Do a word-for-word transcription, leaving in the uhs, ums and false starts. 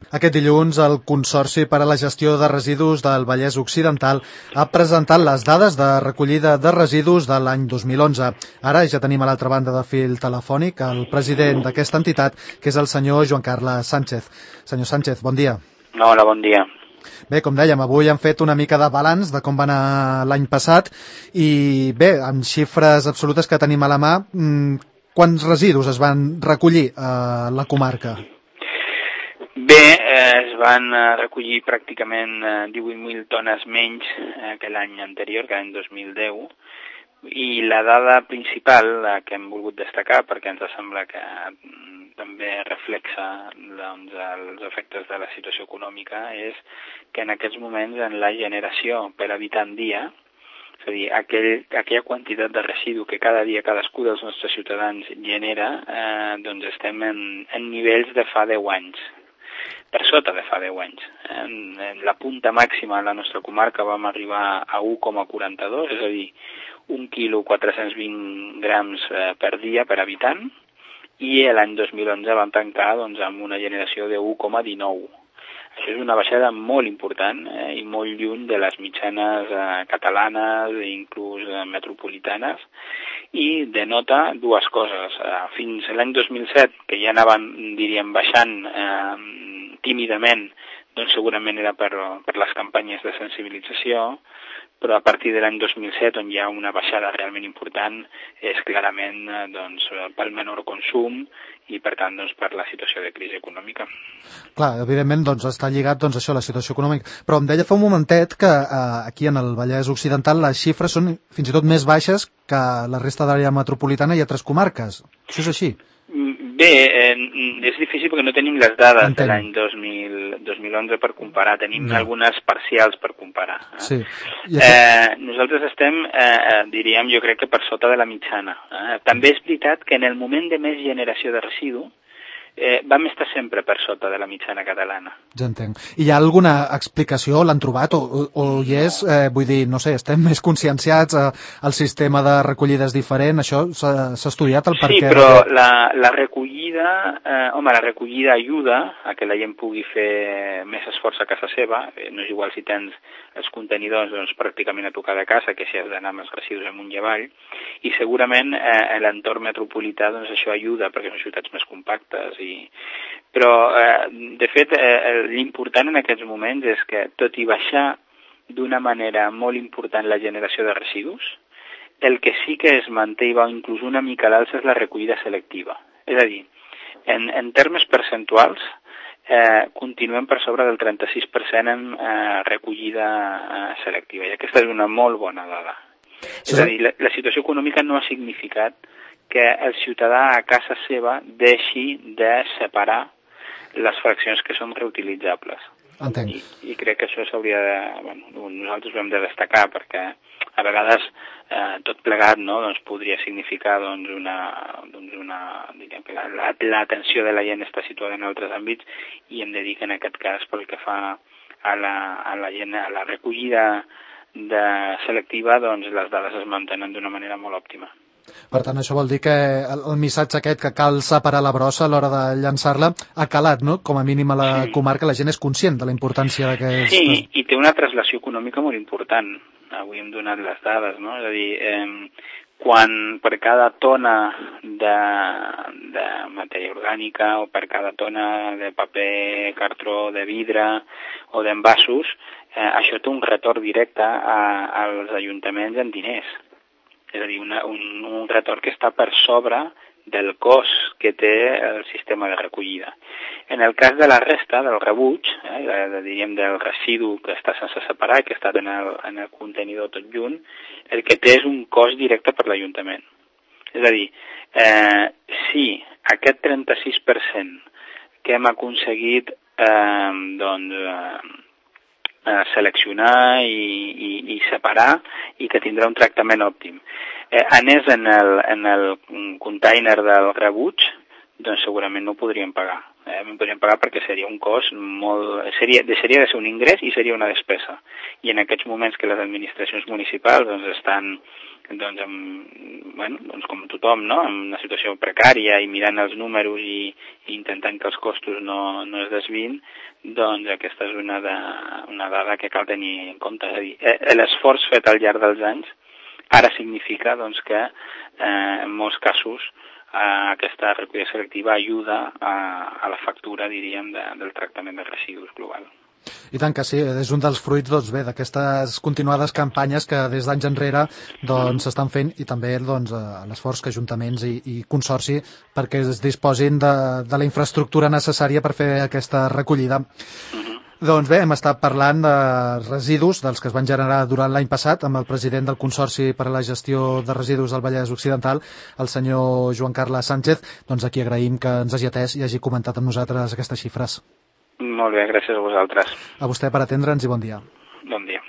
Aquest dilluns, el Consorci per a la Gestió de Residus del Vallès Occidental ha presentat les dades de recollida de residus de l'any dos mil onze. Ara ja tenim a l'altra banda de fil telefònic el president d'aquesta entitat, que és el senyor Joan Carles Sánchez. Senyor Sánchez, bon dia. Hola, bon dia. Bé, com dèiem, avui hem fet una mica de balanç de com va anar l'any passat i bé, amb xifres absolutes que tenim a la mà, quants residus es van recollir a la comarca? Bé, eh, es van recollir pràcticament divuit mil tones menys que l'any anterior, que l'any dos mil deu, i la dada principal la que hem volgut destacar, perquè ens sembla que també reflexa doncs, els efectes de la situació econòmica, és que en aquests moments en la generació per habitant dia, és a dir, aquell, aquella quantitat de residu que cada dia cadascú dels nostres ciutadans genera, eh, doncs estem en, en nivells de fa deu anys. Per sota de fa deu anys. En, en la punta màxima a la nostra comarca vam arribar a u coma quaranta-dos, és a dir, un quilo quatre-cents vint grams eh, per dia per habitant, i l'any dos mil onze vam tancar doncs, amb una generació de u coma dinou. Això és una baixada molt important eh, i molt lluny de les mitjanes eh, catalanes i inclús eh, metropolitanes, i denota dues coses. Eh, fins l'any dos mil set, que ja anaven, diríem, baixant eh, tímidament, doncs segurament era per, per les campanyes de sensibilització, però a partir de l'any dos mil set, on hi ha una baixada realment important, és clarament doncs, pel menor consum i, per tant, doncs, per la situació de crisi econòmica. Clar, evidentment doncs, està lligat doncs, això a la situació econòmica. Però em deia fa un momentet que eh, aquí en el Vallès Occidental les xifres són fins i tot més baixes que la resta de l'àrea metropolitana i altres comarques. Això és així? Bé, eh, és difícil perquè no tenim les dades Entenc. de l'any dos mil onze per comparar, tenim no. algunes parcials per comparar. Eh? Sí. I eh, nosaltres estem, eh, diríem, jo crec que per sota de la mitjana. Eh? També és veritat que en el moment de més generació de residu eh, vam estar sempre per sota de la mitjana catalana. Ja entenc. I hi ha alguna explicació? L'han trobat? O, o, o hi és? Eh, vull dir, no sé, estem més conscienciats, eh, el sistema de recollida és diferent, això s'ha estudiat el perquè... Sí, però la, la recollida, eh, home, la recollida ajuda a que la gent pugui fer més esforç a casa seva, eh, no és igual si tens els contenidors doncs, pràcticament a tocar de casa que si has d'anar amb els residus amunt i avall, i segurament eh, l'entorn metropolità doncs, això ajuda perquè són ciutats més compactes. I... Però, eh, de fet, eh, l'important en aquests moments és que, tot i baixar d'una manera molt important la generació de residus, el que sí que es manté i va inclús una mica a l'alça és la recollida selectiva. És a dir, en, en termes percentuals, eh, continuem per sobre del trenta-sis per cent en eh, recollida eh, selectiva, i aquesta és una molt bona dada. Sí. És a dir, la, la situació econòmica no ha significat que el ciutadà a casa seva deixi de separar les fraccions que són reutilitzables. Entenc. I, i crec que això s'hauria de... Bueno, nosaltres ho hem de destacar perquè a vegades eh, tot plegat no, doncs podria significar doncs, una, doncs una, diríem que l'atenció la, la de la gent està situada en altres àmbits, i hem de dir que en aquest cas pel que fa a la, a la, gent, a la recollida de selectiva, doncs les dades es mantenen d'una manera molt òptima. Per tant, això vol dir que el, el missatge aquest que cal separar la brossa a l'hora de llançar-la ha calat, no? Com a mínim a la sí. comarca la gent és conscient de la importància d'aquest... Sí, i té una translació econòmica molt important. Avui hem donat les dades, no? És a dir, eh, quan per cada tona de, de matèria orgànica o per cada tona de paper, cartró, de vidre o d'envasos, eh, això té un retorn directe a, als ajuntaments en diners. És a dir, una, un, un retorn que està per sobre del cost que té el sistema de recollida. En el cas de la resta, del rebuig, eh, de, diríem del residu que està sense separar, que està en el, en el contenidor tot junt, el que té és un cost directe per l'Ajuntament. És a dir, eh, si aquest trenta-sis per cent que hem aconseguit eh, doncs, eh, seleccionar i, i, i separar i que tindrà un tractament òptim. Eh, anés en el, en el container del rebuig, doncs segurament no ho podríem pagar. eh, en podríem pagar perquè seria un cost molt... Seria, deixaria de ser un ingrés i seria una despesa. I en aquests moments que les administracions municipals doncs, estan doncs, amb, bueno, doncs com tothom, no? En una situació precària i mirant els números i, i intentant que els costos no, no es desvin, doncs aquesta és una, de, una dada que cal tenir en compte. És a dir, l'esforç fet al llarg dels anys ara significa doncs, que eh, en molts casos eh, aquesta recollida selectiva ajuda a, a la factura, diríem, de, del tractament de residus global. I tant que sí, és un dels fruits doncs, bé, d'aquestes continuades campanyes que des d'anys enrere doncs, s'estan fent i també doncs, l'esforç que ajuntaments i, i consorci perquè es disposin de, de la infraestructura necessària per fer aquesta recollida. Uh-huh. Doncs bé, hem estat parlant de residus, dels que es van generar durant l'any passat, amb el president del Consorci per a la Gestió de Residus del Vallès Occidental, el senyor Joan Carles Sánchez, doncs aquí agraïm que ens hagi atès i hagi comentat amb nosaltres aquestes xifres. Molt bé, gràcies a vosaltres. A vostè per atendre'ns i bon dia.